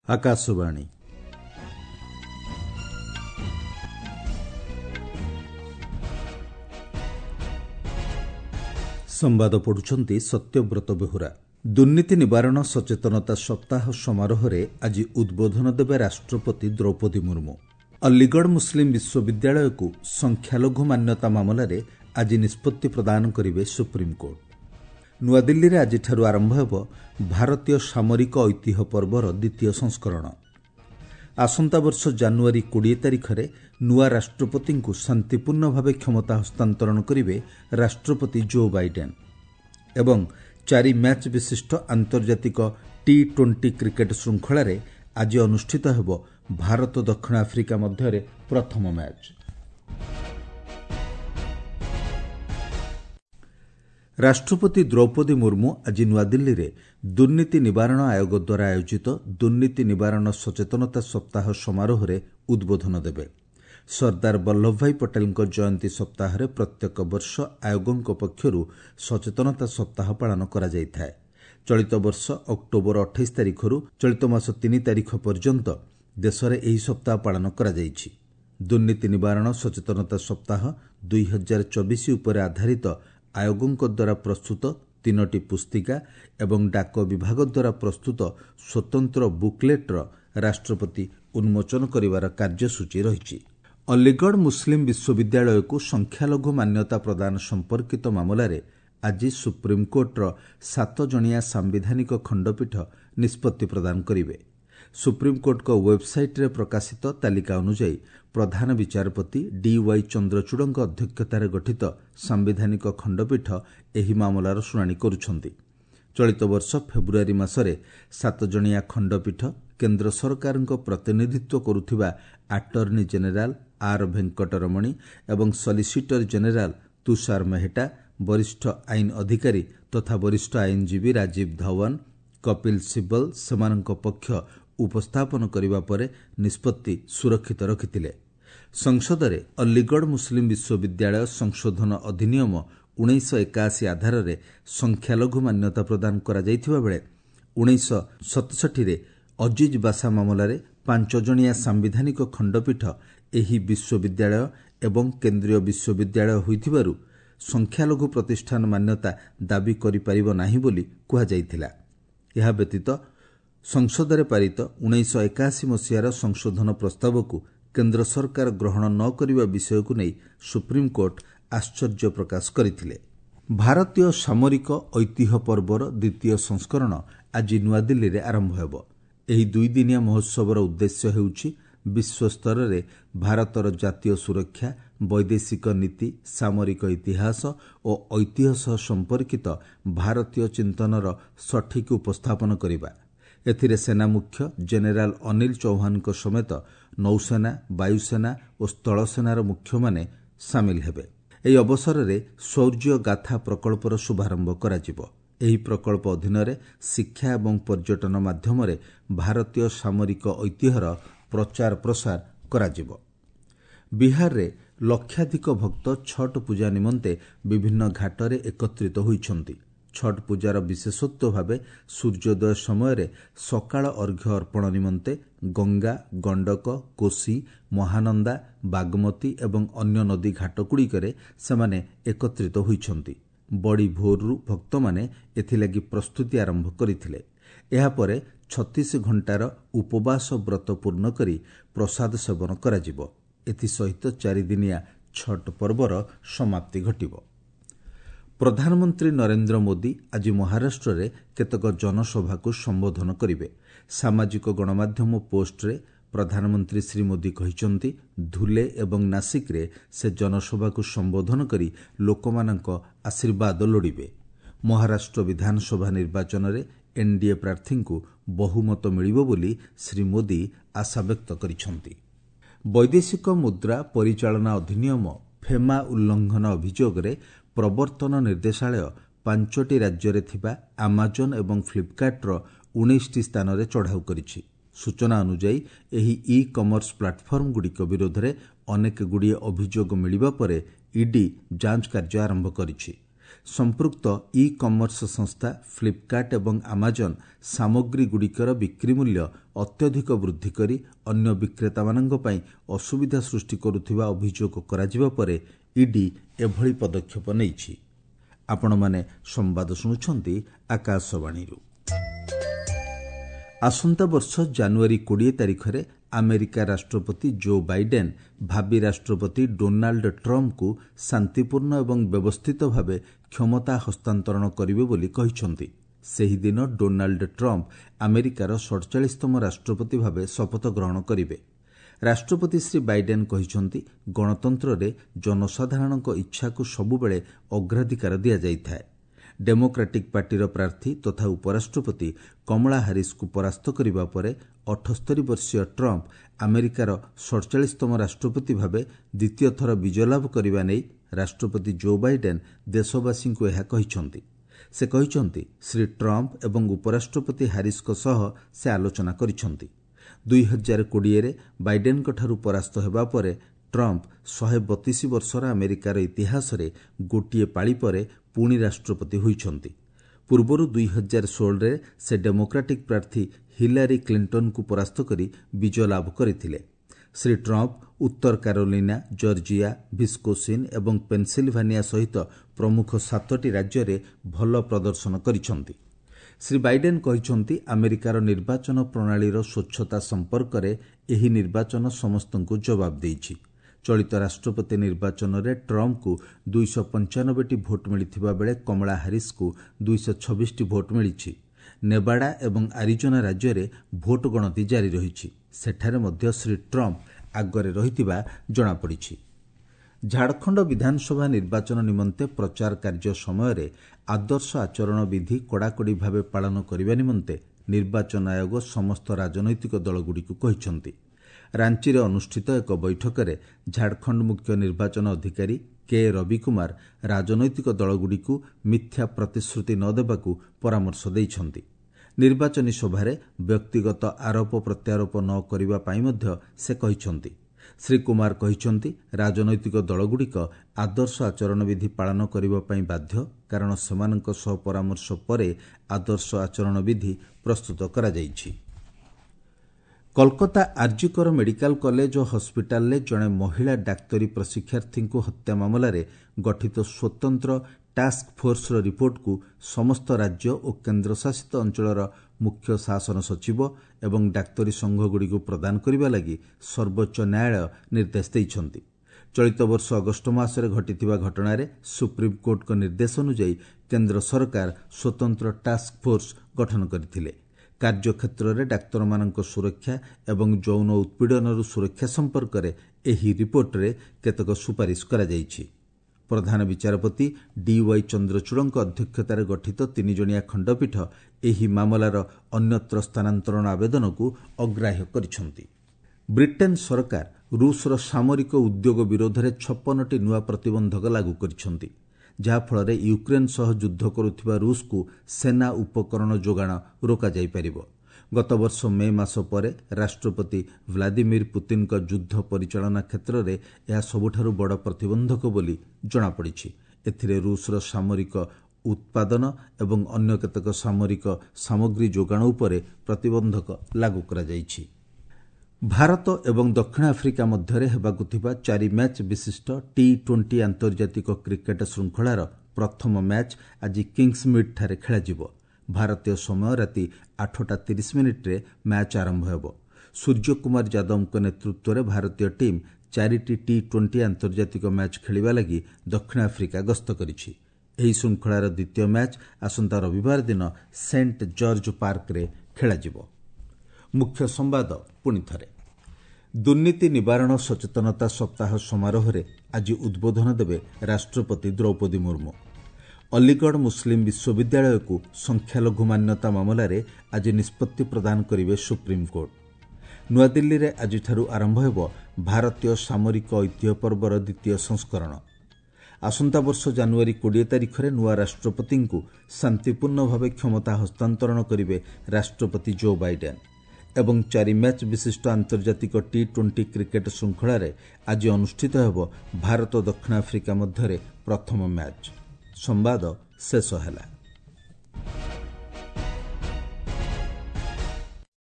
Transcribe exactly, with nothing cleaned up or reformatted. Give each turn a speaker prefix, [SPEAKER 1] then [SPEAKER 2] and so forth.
[SPEAKER 1] आकाशवाणी संवाद पढ़ुछंती सत्यव्रत बेहुरा। दुर्नीति निवारण सचेतनता सप्ताह समारोह रे आज उद्बोधन देवे राष्ट्रपति द्रौपदी मुर्मू। अलीगढ़ मुस्लिम विश्वविद्यालय को संख्यालघु मान्यता मामलें आज निष्पत्ति प्रदान करेंगे सुप्रीमकोर्ट। नुआदिल्ली रे आज ठारू आरंभ हेब भारतीय सामरिक ऐतिह्य पर्वर द्वितीय संस्करण। आसंता वर्ष जानुआरी कोड़े तारिख में नुआ राष्ट्रपति को शांतिपूर्ण भाव क्षमता हस्तांतरण करेंगे राष्ट्रपति जो बाइडेन। एवं चारि मैच विशिष्ट आंतर्जातिक टी ट्वेंटी क्रिकेट श्रृंखला रे आज अनुष्ठित हेब भारत दक्षिण आफ्रिका मध्य प्रथम मैच। राष्ट्रपति द्रौपदी मुर्मू आज नुआदिल्ली रे दुर्नीति निवारण आयोग द्वारा आयोजित दुर्नीति निवारण सचेतनता सप्ताह समारोह रे उद्बोधन देवे। सरदार वल्लभ भाई पटेल जयंती सप्ताह रे प्रत्येक वर्ष आयोगों पक्षरु सचेतनता सप्ताह पालन करा जायथाय। चलित वर्ष अक्टोबर अट्ठाईस तारिख रु चलित मास तीन तारिख पर्यंत देश में यह सप्ताह पालन करा जायछि। दुर्नीति निवारण सचेतनता सप्ताह दुई हजार चौबीस उपर आधारित आयोगों द्वारा प्रस्तुत तीनोटी पुस्तिका एवं डाक विभाग द्वारा प्रस्तुत स्वतंत्र बुकलेट्र राष्ट्रपति उन्मोचन करिवार कार्यसूची रही। अलीगढ़ मुस्लिम विश्वविद्यालय को संख्यालघु मान्यता प्रदान संपर्कित मामलें आज सुप्रीमकोर्टर सात जणिया सांविधानिक खंडपीठ निष्पत्ति प्रदान करेंगे। सुप्रीमकोर्ट को वेबसाइट रे प्रकाशित तालिका अनुसार प्रधान विचारपति डी वाई चंद्रचूड़ अध्यक्षतार गठित सांविधानिक खंडपीठ एही मामलार शुणाणी करुछंती। चलित वर्ष फेब्रुआरी मासरे सात जणिया खंडपीठ केंद्र सरकार प्रतिनिधित्व करुथिबा अटॉर्नी जनरल आर वेंकटरमणी एवं सॉलिसिटर जनरल तुषार मेहटा, वरिष्ठ आईन अधिकारी तथा वरिष्ठ आईनजीवी राजीव धवन, कपिल सिब्बल सेमानक पक्ष उपस्थापन करिबा परे निष्पत्ति सुरक्षित रखिथिले। संसद रे अलीगढ़ मुस्लिम विश्वविद्यालय संशोधन अधिनियम उन्नीस इक्यासी आधार रे संख्यालघु मान्यता प्रदान करा जायथिबा बेले उन्नीस सतसठी रे अजीज बासा मामलारे पांच जणिया सांविधानिक खंडपीठ एही विश्वविद्यालय एवं केंद्रीय विश्वविद्यालय होइथिबारु संख्यालघु प्रतिष्ठान मान्यता दाबी करि परिबो नाही बोली कुहा जायथिला। एहा व्यतीत संसद रे पारित उन्नीस इक्यासी मसीहार संशोधन प्रस्ताव को केंद्र सरकार ग्रहण न करिबा विषय को नहीं सुप्रीमकोर्ट आश्चर्य प्रकाश करथिले। भारतीय सामरिक ऐतिह्य पर्वर द्वितीय संस्करण आज नुआदिल्ली रे आरंभ हेब। एही दुई दिनिया महोत्सवर उद्देश्य हेउछि विश्व स्तर रे भारतर जातीय सुरक्षा, वैदेशिक नीति, सामरिक इतिहास और ऐतिह्य सह संपर्कित भारतीय चिंतनर सठिक उपस्थापन करिबा। एथिरे सेना मुख्य जेनेराल अनिल चौहान समेत नौसेना, वायुसेना और स्थलसेनार मुख्य माने सामिल हेबे। एही अवसर रे शौर्य गाथा प्रकल्पर शुभारंभ कराजिबो। एही प्रकल्प अधीन रे शिक्षा एवं पर्यटन माध्यम रे भारतीय सामरिक ऐतिह्यर प्रचार प्रसार कराजिबो। बिहार रे लक्षाधिक भक्त छठ पूजा निमंते विभिन्न घाटरे एकत्रित होइछंती। छठ पूजार विशेषत्व भावे सूर्योदय समय सकाळ अर्घ्य अर्पण निमंते गंगा, गंडक, कोसी, महानंदा, बागमती एवं अन्य नदी घाटगुड़िकरे सेमाने एकत्रित होइछंती। बड़ी भोरु भक्त माने एथिलागि प्रस्तुति आरंभ करिथिले। एहा परे छत्तीस घंटार उपवास व्रत पूर्ण करी प्रसाद सेवन कराजिबो। एथि सहित चारि दिनिया छठ पर्वर समाप्ति घटिबो। प्रधानमंत्री नरेंद्र मोदी आज महाराष्ट्र रे केतक जनसभा को संबोधन करिवे। सामाजिक गणमाध्यम पोस्ट रे प्रधानमंत्री श्री मोदी कहिचंती धुले एवं नासिक रे से जनसभा को संबोधन करी लोकमानक आशीर्वाद लोड़िबे। महाराष्ट्र विधानसभा निर्वाचन रे एनडीए प्रार्थी को बहुमत मिलिबो बोली श्री मोदी आशा व्यक्त करिसंती। वैदेशिक मुद्रा परिचालना अधिनियम फेमा उल्लंघन अभियोग रे प्रवर्तन निर्देशालय पांचटी राज्य रे थिबा अमेजन एवं फ्लिपकार्टर उन्नीस टी स्थान रे चढ़ाऊ करिछि। सूचना अनुसार एही ई कमर्स प्लाटफर्म गुड़िक विरोध में अनेक गुड़िए अभियोग मिलिबा परे ईडी जांच कार्य आरंभ करिछि। संपृक्त इ कमर्स संस्था फ्लिपकार्ट एवं आमाजन सामग्रीଗୁଡ଼ିକର ବିକ୍ରି ମୂଲ୍ୟ ଅତ୍ୟଧିକ ବୃଦ୍ଧି କରି ଅନ୍ୟ ବିକ୍ରେତାମାନଙ୍କ ପାଇଁ ଅସୁବିଧା ସୃଷ୍ଟି କରୁଥିବା ଅଭିଯୋଗ କରାଯିବା ପରେ ଇଡି ଏଭଳି ପଦକ୍ଷେପ ନେଇଛି। ଆପଣମାନେ ସମ୍ବାଦ ଶୁଣୁଛନ୍ତି ଆକାଶବାଣୀରୁ। ଆସନ୍ତା ବର୍ଷ ଜାନୁଆରୀ କୋଡ଼ିଏ ତାରିଖରେ ଆମେରିକା ରାଷ୍ଟ୍ରପତି ଜୋ ବାଇଡେନ୍ ଭାବି ରାଷ୍ଟ୍ରପତି ଡୋନାଲ୍ଡ ଟ୍ରମ୍ପଙ୍କୁ ଶାନ୍ତିପୂର୍ଣ୍ଣ ଏବଂ ବ୍ୟବସ୍ଥିତ ଭାବେ କ୍ଷମତା ହସ୍ତାନ୍ତରଣ କରିବେ ବୋଲି କହିଛନ୍ତି। ସେହିଦିନ ଡୋନାଲ୍ଡ ଟ୍ରମ୍ପ ଆମେରିକାର ସଡ଼ଚାଳିଶତମ ରାଷ୍ଟ୍ରପତି ଭାବେ ଶପଥ ଗ୍ରହଣ କରିବେ। ରାଷ୍ଟ୍ରପତି ଶ୍ରୀ ବାଇଡେନ୍ କହିଛନ୍ତି, ଗଣତନ୍ତ୍ରରେ ଜନସାଧାରଣଙ୍କ ଇଚ୍ଛାକୁ ସବୁବେଳେ ଅଗ୍ରାଧିକାର ଦିଆଯାଇଥାଏ। ଡେମୋକ୍ରାଟିକ୍ ପାର୍ଟିର ପ୍ରାର୍ଥୀ ତଥା ଉପରାଷ୍ଟ୍ରପତି କମଳା ହାରିସ୍ଙ୍କୁ ପରାସ୍ତ କରିବା ପରେ ଅଠସ୍ତରୀ ବର୍ଷୀୟ ଟ୍ରମ୍ପ ଆମେରିକାର ସଡ଼ଚାଳିଶତମ ରାଷ୍ଟ୍ରପତି ଭାବେ ଦ୍ୱିତୀୟ ଥର ବିଜୟ ଲାଭ କରିବା ନେଇ ରାଷ୍ଟ୍ରପତି ଜୋ ବାଇଡେନ୍ ଦେଶବାସୀଙ୍କୁ ଏହା କହିଛନ୍ତି। ସେ କହିଛନ୍ତି, ଶ୍ରୀ ଟ୍ରମ୍ପ ଏବଂ ଉପରାଷ୍ଟ୍ରପତି ହାରିସ୍ଙ୍କ ସହ ସେ ଆଲୋଚନା କରିଛନ୍ତି। ଦୁଇ ହଜାର କୋଡ଼ିଏରେ ବାଇଡେନ୍ଙ୍କଠାରୁ ପରାସ୍ତ ହେବା ପରେ ଟ୍ରମ୍ପ ଶହେ ବତିଶ ବର୍ଷର ଆମେରିକାର ଇତିହାସରେ ଗୋଟିଏ ପାଳି ପରେ ପୁଣି ରାଷ୍ଟ୍ରପତି ହୋଇଛନ୍ତି। ପୂର୍ବରୁ ଦୁଇ ହଜାର ଷୋହଳରେ ସେ ଡେମୋକ୍ରାଟିକ୍ ପ୍ରାର୍ଥୀ ହିଲାରୀ କ୍ଲିଣ୍ଟନଙ୍କୁ ପରାସ୍ତ କରି ବିଜୟ ଲାଭ କରିଥିଲେ। ଶ୍ରୀ ଟ୍ରମ୍ପ ଉତ୍ତର କାରୋଲିନା, ଜର୍ଜିଆ, ଭିସ୍କୋସିନ୍ ଏବଂ ପେନ୍ସିଲଭାନିଆ ସହିତ ପ୍ରମୁଖ ସାତଟି ରାଜ୍ୟରେ ଭଲ ପ୍ରଦର୍ଶନ କରିଛନ୍ତି। ଶ୍ରୀ ବାଇଡେନ୍ କହିଛନ୍ତି, ଆମେରିକାର ନିର୍ବାଚନ ପ୍ରଣାଳୀର ସ୍ୱଚ୍ଛତା ସମ୍ପର୍କରେ ଏହି ନିର୍ବାଚନ ସମସ୍ତଙ୍କୁ ଜବାବ ଦେଇଛି। ଚଳିତ ରାଷ୍ଟ୍ରପତି ନିର୍ବାଚନରେ ଟ୍ରମ୍ପଙ୍କୁ ଦୁଇଶହ ପଞ୍ଚାନବେଟି ଭୋଟ୍ ମିଳିଥିବା ବେଳେ କମଳା ହାରିସ୍ଙ୍କୁ ଦୁଇଶହ ଛବିଶଟି ଭୋଟ୍ ମିଳିଛି। ନେବାଡା ଏବଂ ଆରିଜୋନା ରାଜ୍ୟରେ ଭୋଟ୍ ଗଣତି ଜାରି ରହିଛି। ସେଠାରେ ମଧ୍ୟ ଶ୍ରୀ ଟ୍ରମ୍ପ ଆଗରେ ରହିଥିବା ଜଣାପଡ଼ିଛି। ଝାଡ଼ଖଣ୍ଡ ବିଧାନସଭା ନିର୍ବାଚନ ନିମନ୍ତେ ପ୍ରଚାର କାର୍ଯ୍ୟ ସମୟରେ ଆଦର୍ଶ ଆଚରଣ ବିଧି କଡ଼ାକଡ଼ି ଭାବେ ପାଳନ କରିବା ନିମନ୍ତେ ନିର୍ବାଚନ ଆୟୋଗ ସମସ୍ତ ରାଜନୈତିକ ଦଳଗୁଡ଼ିକୁ କହିଛନ୍ତି। ରାଞ୍ଚିରେ ଅନୁଷ୍ଠିତ ଏକ ବୈଠକରେ ଝାଡ଼ଖଣ୍ଡ ମୁଖ୍ୟ ନିର୍ବାଚନ ଅଧିକାରୀ କେ ରବି କୁମାର ରାଜନୈତିକ ଦଳଗୁଡ଼ିକୁ ମିଥ୍ୟା ପ୍ରତିଶ୍ରୁତି ନ ଦେବାକୁ ପରାମର୍ଶ ଦେଇଛନ୍ତି। ନିର୍ବାଚନୀ ସଭାରେ ବ୍ୟକ୍ତିଗତ ଆରୋପ ପ୍ରତ୍ୟାରୋପ ନ କରିବା ପାଇଁ ମଧ୍ୟ ସେ କହିଛନ୍ତି। ଶ୍ରୀ କୁମାର କହିଛନ୍ତି, ରାଜନୈତିକ ଦଳଗୁଡ଼ିକ ଆଦର୍ଶ ଆଚରଣ ବିଧି ପାଳନ କରିବା ପାଇଁ ବାଧ୍ୟ, କାରଣ ସେମାନଙ୍କ ସହ ପରାମର୍ଶ ପରେ ଆଦର୍ଶ ଆଚରଣ ବିଧି ପ୍ରସ୍ତୁତ କରାଯାଇଛି। କୋଲକାତା ଆର୍ଜିକର ମେଡିକାଲ କଲେଜ ଓ ହସ୍ପିଟାଲରେ ଜଣେ ମହିଳା ଡାକ୍ତରୀ ପ୍ରଶିକ୍ଷାର୍ଥୀଙ୍କୁ ହତ୍ୟା ମାମଲାରେ ଗଠିତ ସ୍ୱତନ୍ତ୍ର ଟାସ୍କ ଫୋର୍ସର ରିପୋର୍ଟକୁ ସମସ୍ତ ରାଜ୍ୟ ଓ କେନ୍ଦ୍ରଶାସିତ ଅଞ୍ଚଳର ମୁଖ୍ୟ ଶାସନ ସଚିବ ଏବଂ ଡାକ୍ତରୀ ସଂଘଗୁଡ଼ିକୁ ପ୍ରଦାନ କରିବା ଲାଗି ସର୍ବୋଚ୍ଚ ନ୍ୟାୟାଳୟ ନିର୍ଦ୍ଦେଶ ଦେଇଛନ୍ତି। ଚଳିତ ବର୍ଷ ଅଗଷ୍ଟ ମାସରେ ଘଟିଥିବା ଘଟଣାରେ ସୁପ୍ରିମକୋର୍ଟଙ୍କ ନିର୍ଦ୍ଦେଶ ଅନୁଯାୟୀ କେନ୍ଦ୍ର ସରକାର ସ୍ୱତନ୍ତ୍ର ଟାସ୍କ ଫୋର୍ସ ଗଠନ କରିଥିଲେ। କାର୍ଯ୍ୟକ୍ଷେତ୍ରରେ ଡାକ୍ତରମାନଙ୍କ ସୁରକ୍ଷା ଏବଂ ଯୌନ ଉତ୍ପୀଡ଼ନରୁ ସୁରକ୍ଷା ସମ୍ପର୍କରେ ଏହି ରିପୋର୍ଟରେ କେତେକ ସୁପାରିଶ କରାଯାଇଛି। ପ୍ରଧାନ ବିଚାରପତି ଡିୱାଇ ଚନ୍ଦ୍ରଚୂଡ଼ଙ୍କ ଅଧ୍ୟକ୍ଷତାରେ ଗଠିତ ତିନିଜଣିଆ ଖଣ୍ଡପୀଠ ଏହି ମାମଲାର ଅନ୍ୟତ୍ର ସ୍ଥାନାନ୍ତରଣ ଆବେଦନକୁ ଅଗ୍ରାହ୍ୟ କରିଛନ୍ତି। ବ୍ରିଟେନ୍ ସରକାର ରୁଷର ସାମରିକ ଉଦ୍ୟୋଗ ବିରୋଧରେ ଛପନଟି ନୂଆ ପ୍ରତିବନ୍ଧକ ଲାଗୁ କରିଛନ୍ତି, ଯାହାଫଳରେ ୟୁକ୍ରେନ୍ ସହ ଯୁଦ୍ଧ କରୁଥିବା ରୁଷକୁ ସେନା ଉପକରଣ ଯୋଗାଣ ରୋକାଯାଇପାରିବ। ଗତବର୍ଷ ମେ ମାସ ପରେ ରାଷ୍ଟ୍ରପତି ଭ୍ଲାଦିମିର୍ ପୁତିନଙ୍କ ଯୁଦ୍ଧ ପରିଚାଳନା କ୍ଷେତ୍ରରେ ଏହା ସବୁଠାରୁ ବଡ଼ ପ୍ରତିବନ୍ଧକ ବୋଲି ଜଣାପଡ଼ିଛି। ଏଥିରେ ରୁଷର ସାମରିକ ଉତ୍ପାଦନ ଏବଂ ଅନ୍ୟ କେତେକ ସାମରିକ ସାମଗ୍ରୀ ଯୋଗାଣ ଉପରେ ପ୍ରତିବନ୍ଧକ ଲାଗୁ କରାଯାଇଛି। ଭାରତ ଏବଂ ଦକ୍ଷିଣ ଆଫ୍ରିକା ମଧ୍ୟରେ ହେବାକୁ ଥିବା ଚାରି ମ୍ୟାଚ୍ ବିଶିଷ୍ଟ ଟି ଟ୍ୱେଣ୍ଟି ଆନ୍ତର୍ଜାତିକ କ୍ରିକେଟ୍ ଶୃଙ୍ଖଳାର ପ୍ରଥମ ମ୍ୟାଚ୍ ଆଜି କିଙ୍ଗ୍ସମିଡ୍ଠାରେ ଖେଳାଯିବ। ଭାରତୀୟ ସମୟ ରାତି ଆଠଟା ତିରିଶ ମିନିଟ୍ରେ ମ୍ୟାଚ୍ ଆରମ୍ଭ ହେବ। ସୂର୍ଯ୍ୟକୁମାର ଯାଦବଙ୍କ ନେତୃତ୍ୱରେ ଭାରତୀୟ ଟିମ୍ ଚାରିଟି ଟି ଟ୍ୱେଣ୍ଟି ଆନ୍ତର୍ଜାତିକ ମ୍ୟାଚ୍ ଖେଳିବା ଲାଗି ଦକ୍ଷିଣ ଆଫ୍ରିକା ଗସ୍ତ କରିଛି। ଏହି ଶୃଙ୍ଖଳାର ଦ୍ୱିତୀୟ ମ୍ୟାଚ୍ ଆସନ୍ତା ରବିବାର ଦିନ ସେଣ୍ଟ ଜର୍ଜ ପାର୍କରେ ଖେଳାଯିବ। ମୁଖ୍ୟ ସମ୍ବାଦ ପୁଣିଥରେ। ଦୁର୍ନୀତି ନିବାରଣ ସଚେତନତା ସପ୍ତାହ ସମାରୋହରେ ଆଜି ଉଦ୍ବୋଧନ ଦେବେ ରାଷ୍ଟ୍ରପତି ଦ୍ରୌପଦୀ ମୁର୍ମୁ। ଅଲିଗଡ଼ ମୁସଲିମ୍ ବିଶ୍ୱବିଦ୍ୟାଳୟକୁ ସଂଖ୍ୟାଲଘୁ ମାନ୍ୟତା ମାମଲାରେ ଆଜି ନିଷ୍ପତ୍ତି ପ୍ରଦାନ କରିବେ ସୁପ୍ରିମକୋର୍ଟ। ନୂଆଦିଲ୍ଲୀରେ ଆଜିଠାରୁ ଆରମ୍ଭ ହେବ ଭାରତୀୟ ସାମରିକ ଐତିହ୍ୟ ପର୍ବର ଦ୍ୱିତୀୟ ସଂସ୍କରଣ। ଆସନ୍ତା ବର୍ଷ ଜାନୁଆରୀ କୋଡ଼ିଏ ତାରିଖରେ ନୂଆ ରାଷ୍ଟ୍ରପତିଙ୍କୁ ଶାନ୍ତିପୂର୍ଣ୍ଣ ଭାବେ କ୍ଷମତା ହସ୍ତାନ୍ତରଣ କରିବେ ରାଷ୍ଟ୍ରପତି ଜୋ ବାଇଡେନ୍। ଏବଂ ଚାରି ମ୍ୟାଚ୍ ବିଶିଷ୍ଟ ଆନ୍ତର୍ଜାତିକ ଟି ଟ୍ୱେଣ୍ଟି କ୍ରିକେଟ୍ ଶୃଙ୍ଖଳାରେ ଆଜି ଅନୁଷ୍ଠିତ ହେବ ଭାରତ ଦକ୍ଷିଣ ଆଫ୍ରିକା ମଧ୍ୟରେ ପ୍ରଥମ ମ୍ୟାଚ୍। ସମ୍ବାଦ ଶେଷ ହେଲା।